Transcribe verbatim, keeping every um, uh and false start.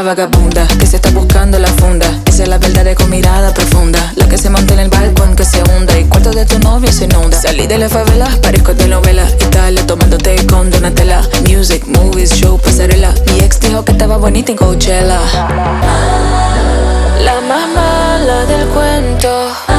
vagabunda que se está buscando la funda. Esa es la verdad con mirada profunda, la que se monta en el balcón que se hunda y cuarto de tu novio se inunda. Salí de la favela, parezco de novela, Italia tomándote con Donatella. Music, movies, show, pasarela. Mi ex dijo que estaba bonita en Coachella. La más mala del cuento.